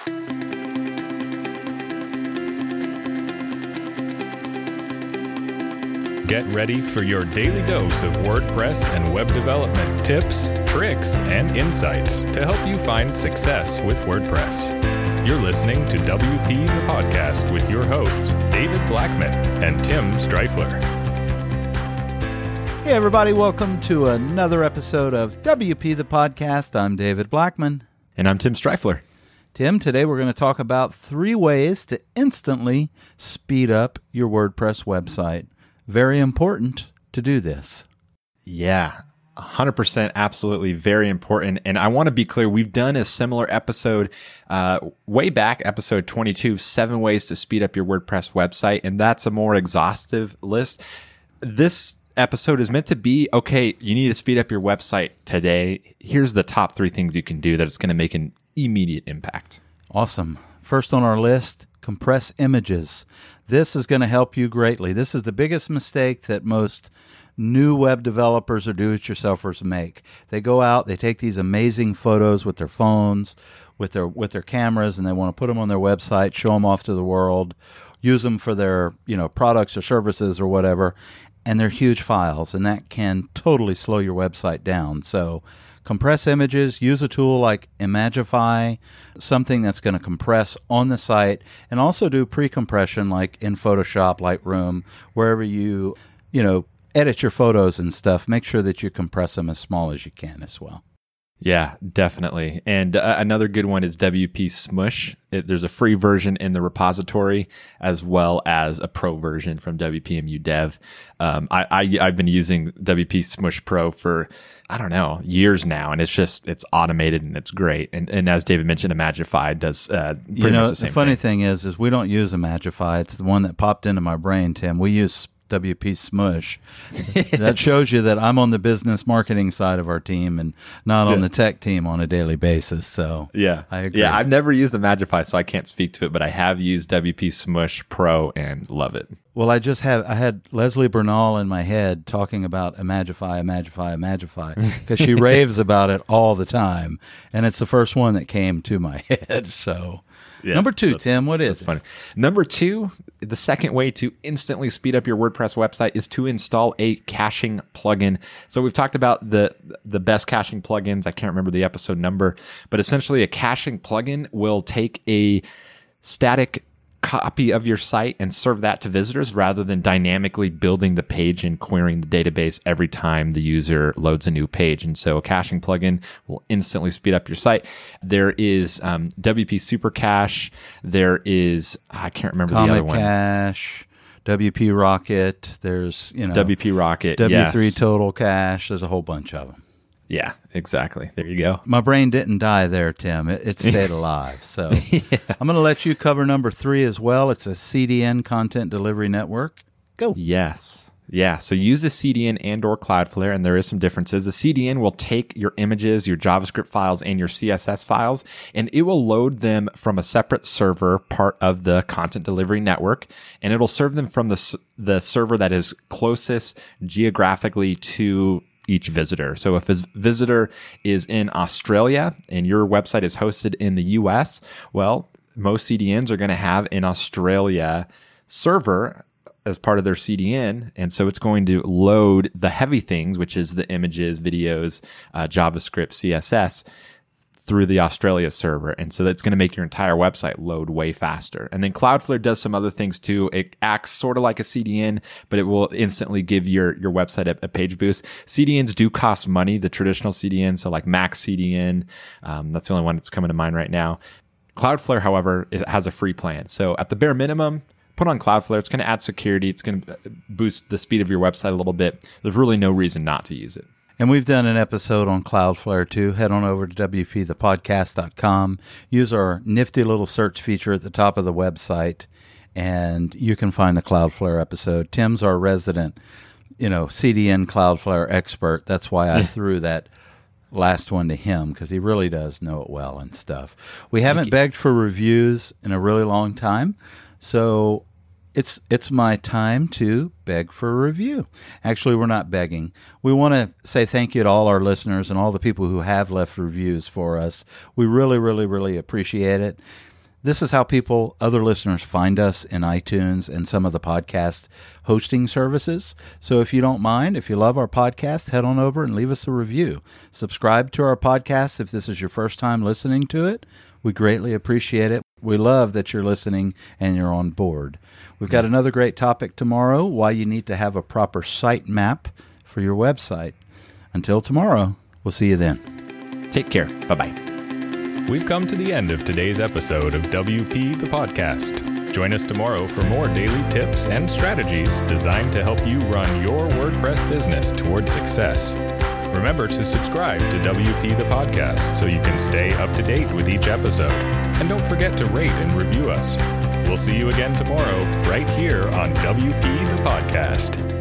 Get ready for your daily dose of WordPress and web development tips, tricks, and insights to help you find success with WordPress. You're listening to WP the Podcast with your hosts, David Blackman and Tim Streifler. Hey everybody, welcome to another episode of WP the Podcast. I'm David Blackman. And I'm Tim Streifler. Tim, today we're going to talk about 3 ways to instantly speed up your WordPress website. Very important to do this. Yeah, 100% absolutely very important. And I want to be clear, we've done a similar episode way back, episode 22, 7 ways to speed up your WordPress website. And that's a more exhaustive list. This episode is meant to be, okay, you need to speed up your website today. Here's the top 3 things you can do that it's going to make an immediate impact. Awesome. First on our list, compress images. This is going to help you greatly. This is the biggest mistake that most new web developers or do-it-yourselfers make. They go out, they take these amazing photos with their phones, with their cameras, and they want to put them on their website, show them off to the world, use them for their products or services or whatever, and they're huge files, and that can totally slow your website down. So compress images, use a tool like Imagify, something that's going to compress on the site, and also do pre-compression like in Photoshop, Lightroom, wherever you edit your photos and stuff. Make sure that you compress them as small as you can as well. Yeah, definitely. And another good one is WP Smush. There's a free version in the repository as well as a pro version from WPMU Dev. I've been using WP Smush Pro for, years now, and it's automated and it's great. And as David mentioned, Imagify does pretty much the same thing. The funny thing is we don't use Imagify. It's the one that popped into my brain, Tim. We use WP Smush. That shows you that I'm on the business marketing side of our team and not on the tech team on a daily basis. So yeah, I agree. Yeah, I've never used Imagify, so I can't speak to it, but I have used WP Smush Pro and love it. Well, I had Leslie Bernal in my head talking about Imagify, because she raves about it all the time, and it's the first one that came to my head. So. Yeah, number 2, Tim, what is it? Funny. Number 2, the second way to instantly speed up your WordPress website is to install a caching plugin. So we've talked about the best caching plugins. I can't remember the episode number, but essentially a caching plugin will take a static copy of your site and serve that to visitors rather than dynamically building the page and querying the database every time the user loads a new page. And so a caching plugin will instantly speed up your site. There is WP Super Cache. There is, I can't remember Comet the other ones. Cache, WP Rocket. There's, WP Rocket. W3 yes. Total Cache. There's a whole bunch of them. Yeah, exactly. There you go. My brain didn't die there, Tim. It stayed alive. So I'm going to let you cover number 3 as well. It's a CDN, Content Delivery Network. Go. Yes. Yeah. So use the CDN and or Cloudflare, and there is some differences. The CDN will take your images, your JavaScript files, and your CSS files, and it will load them from a separate server, part of the Content Delivery Network, and it'll serve them from the server that is closest geographically to each visitor. So if a visitor is in Australia and your website is hosted in the US, well, most CDNs are going to have an Australia server as part of their CDN. And so it's going to load the heavy things, which is the images, videos, JavaScript, CSS, through the Australia server. And so that's going to make your entire website load way faster. And then Cloudflare does some other things too. It acts sort of like a CDN, but it will instantly give your website a page boost. CDNs do cost money, the traditional CDN. So like Max CDN, that's the only one that's coming to mind right now. Cloudflare, however, it has a free plan. So at the bare minimum, put on Cloudflare. It's going to add security. It's going to boost the speed of your website a little bit. There's really no reason not to use it. And we've done an episode on Cloudflare too. Head on over to WPThePodcast.com. Use our nifty little search feature at the top of the website, and you can find the Cloudflare episode. Tim's our resident, CDN Cloudflare expert. That's why I threw that last one to him, because he really does know it well and stuff. We haven't begged for reviews in a really long time, so it's my time to beg for a review. Actually, we're not begging. We want to say thank you to all our listeners and all the people who have left reviews for us. We really, really, really appreciate it. This is how other listeners find us in iTunes and some of the podcast hosting services. So if you don't mind, if you love our podcast, head on over and leave us a review. Subscribe to our podcast if this is your first time listening to it. We greatly appreciate it. We love that you're listening and you're on board. We've got another great topic tomorrow, why you need to have a proper site map for your website. Until tomorrow, we'll see you then. Take care. Bye-bye. We've come to the end of today's episode of WP the Podcast. Join us tomorrow for more daily tips and strategies designed to help you run your WordPress business toward success. Remember to subscribe to WP the Podcast so you can stay up to date with each episode. And don't forget to rate and review us. We'll see you again tomorrow right here on WP the Podcast.